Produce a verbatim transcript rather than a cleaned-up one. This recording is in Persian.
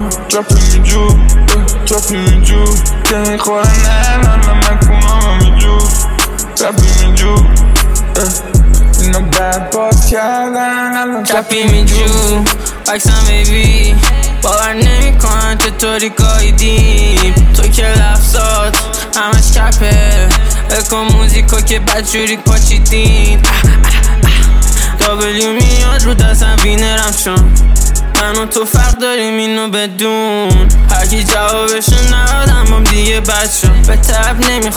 ترافی جو ترافی جو که خورن الان من کنم جو ترافی جو اینا بد باز کردن الان ترافی می جو عکسم بیبی باور نمی کنن چطوری گایدیم تو که لفظات همش کپه بکن موزیکو که بدجوری پاچیدین دابلیو میاد رو دستم وینرم شون من و تو فرق داریم اینو بدون هرکی جوابشو نداد اما دیگه بد شد به طب نمیخواد